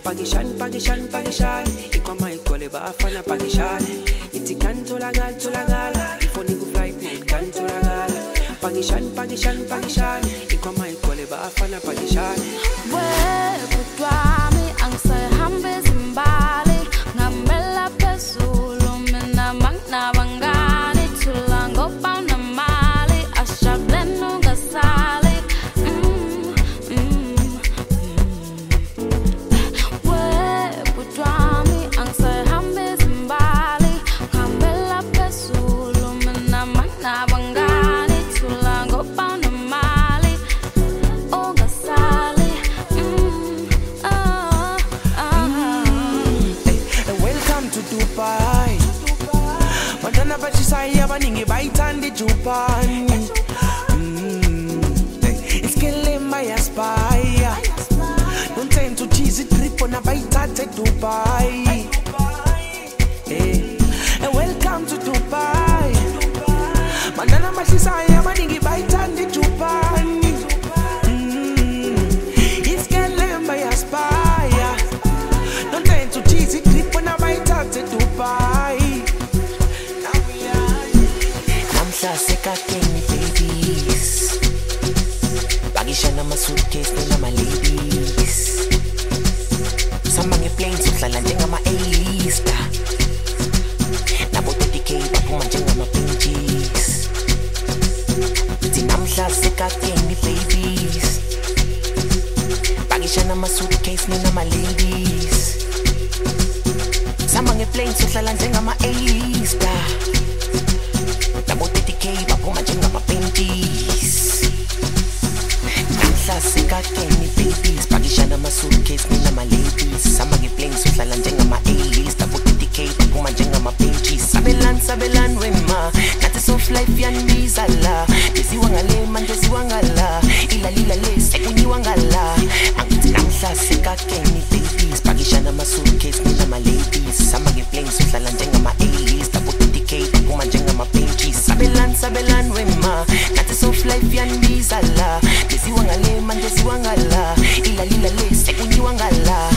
Pagishan Ikoma ikole bafana pagishan Iti kantolagala Ifoni ku flight mode kantolagala Pagishan Ikoma ikole bafana pagishan Webutwami ang sayhambe zimbali Ngamela pesulu mina magna bangani Tulango pa na mali Ashablenu gasali Webutwami ang sayhambe zimbali Ngamela pesulu mina magna bangani Tulango pa na mali O gasali Welcome to Dubai Madana bachisaya baningi baitandi Jupani It's killing my aspire Don't tend to cheesy trip on a baitate Dubai Welcome to Dubai Madana bachisaya baningi baitandi Jupani It's killing my aspire Don't tend to cheesy trip on a baitate Dubai Namsa seka kenny babies Pagisha na suitcase na my ladies Samangi planes uhlala njengama A-lista Nabo 30K baphuma njengama pinches Ithi namhla seka kenny babies Pagisha na suitcase na my ladies Samangi planes uhlala njengama A-lista Nabo 30K baphuma njengama pinches Sika kenny babies Pagisha na suitcase nina my ladies Samangi planes uhlala njengama A-list Nabo 30K baphuma njengama pinches Sabelan wema Nathi soft life yanibizala Desiwa ngale man desiwa ngala Ilalila le sekunyiwa ngala Angithi namhla sika kenny babies Pagisha na suitcase nina my ladies Samangi planes uhlala njengama A-list Nabo 30K baphuma njengama pinches Sabelan wema Nathi soft life yanibizala Desiwa ngale man desiwa ngala Ilalila le sekunyiwa ngala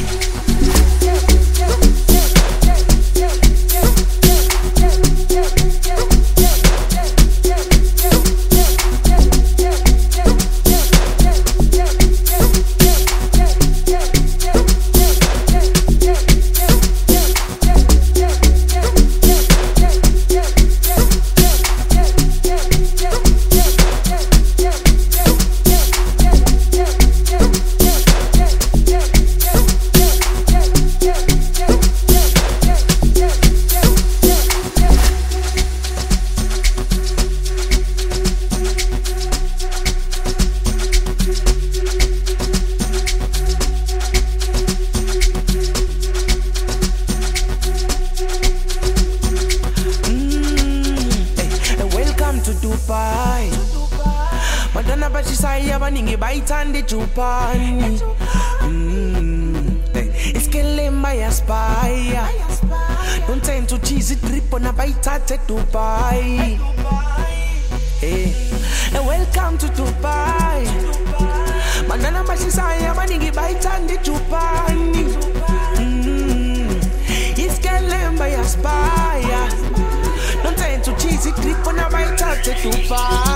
Dubai Madana bachisaya baningi baitandi Jupani It's killing my aspire Don't tend to cheesy trip on a baitate Dubai Welcome to Dubai Madana bachisaya baningi baitandi Jupani It's killing my aspire Don't tend to cheesy trip on a baitate Dubai